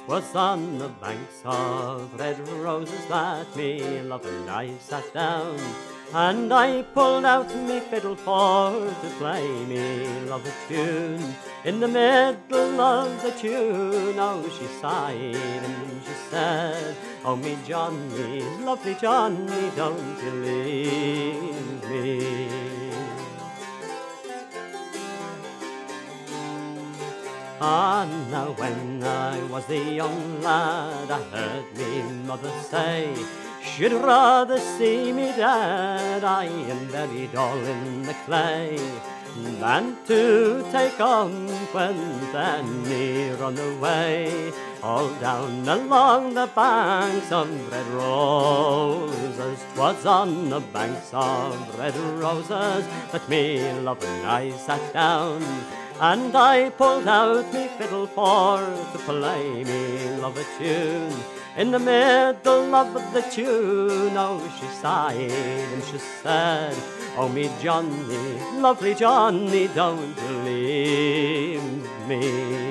'Twas on the banks of red roses that me love and I sat down, and I pulled out me fiddle for to play me love a tune. In the middle of the tune, oh, she sighed and she said, "Oh, me Johnny, lovely Johnny, don't you leave me." And now when I was a young lad, I heard me mother say she'd rather see me dead, I am buried all in the clay, than to take on when Danny run away, all down along the banks of red roses. 'Twas on the banks of red roses that me love and I sat down, and I pulled out me fiddle for to play me love a tune. In the middle of the tune, oh, she sighed and she said, "Oh, me Johnny, lovely Johnny, don't you leave me."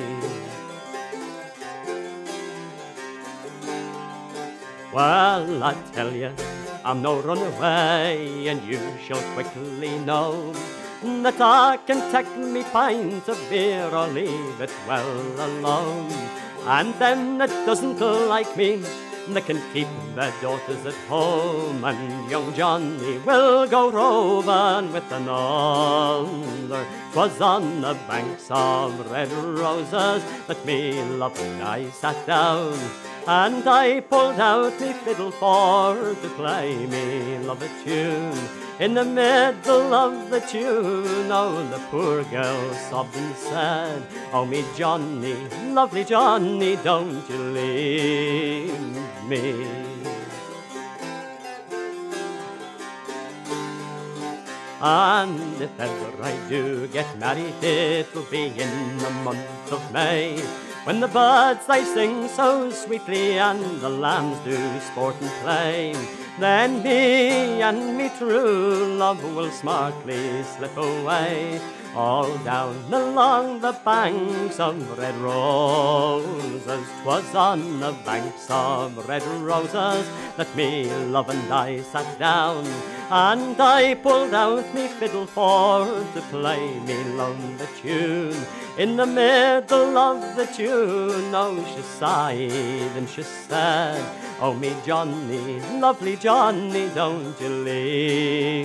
Well, I tell you, I'm no runaway, and you shall quickly know that I can take me pint of beer or leave it well alone. And them that doesn't like me, they can keep their daughters at home, and young Johnny will go roving with another. 'Twas on the banks of red roses that me love and I sat down, and I pulled out me fiddle for to play me love a tune. In the middle of the tune, oh, the poor girl sobbed and said, "Oh, me Johnny, lovely Johnny, don't you leave me." And if ever I do get married, it'll be in the month of May, when the birds they sing so sweetly and the lambs do sport and play. Then me and me true love will smartly slip away, all down along the banks of red roses. 'Twas on the banks of red roses that me love and I sat down, and I pulled out me fiddle for to play me love a tune. In the middle of the tune, oh, she sighed and she said, "Oh, me Johnny, lovely Johnny, don't you leave